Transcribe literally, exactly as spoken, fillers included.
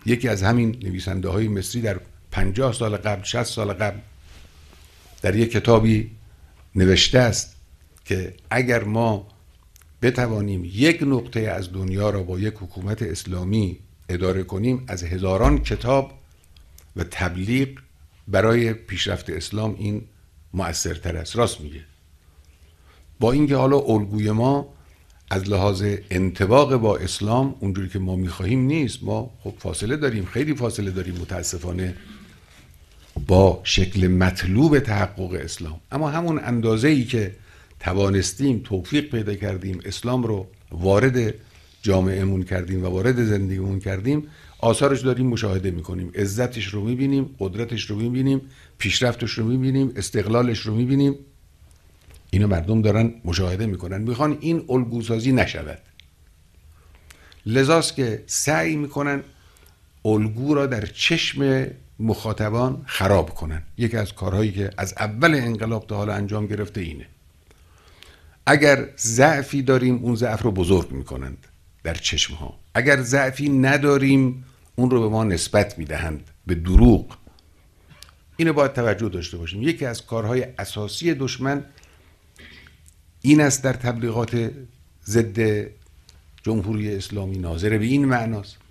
یکی از همین نویسنده های مصری در پنجاه سال قبل، شصت سال قبل در یک کتابی نوشته است که اگر ما بتوانیم یک نقطه از دنیا را با یک حکومت اسلامی اداره کنیم، از هزاران کتاب و تبلیغ برای پیشرفت اسلام این مؤثرتر است. راست میگه. با اینکه حالا الگوی ما از لحاظ انطباق با اسلام اونجوری که ما میخواهیم نیست، ما خب فاصله داریم، خیلی فاصله داریم متاسفانه با شکل مطلوب تحقق اسلام، اما همون اندازه‌ای که توانستیم توفیق پیدا کردیم اسلام رو وارد جامعهمون کردیم و وارد زندگیمون کردیم، آثارش داریم مشاهده میکنیم، عزتش رو میبینیم، قدرتش رو میبینیم، پیشرفتش رو میبینیم، استقلالش رو میبینیم. اینو مردم دارن مشاهده میکنن، میخوان این الگوسازی نشود. لذاست که سعی میکنن الگو را در چشم مخاطبان خراب کنن. یکی از کارهایی که از اول انقلاب تا حالا انجام گرفته اینه. اگر ضعفی داریم اون ضعف رو بزرگ میکنند در چشم ها، اگر ضعفی نداریم اون رو به ما نسبت میدهند به دروغ. اینو باید توجه داشته باشیم. یکی از کارهای اساسی دشمن این است در تبلیغات ضد جمهوری اسلامی، ناظر به این معناست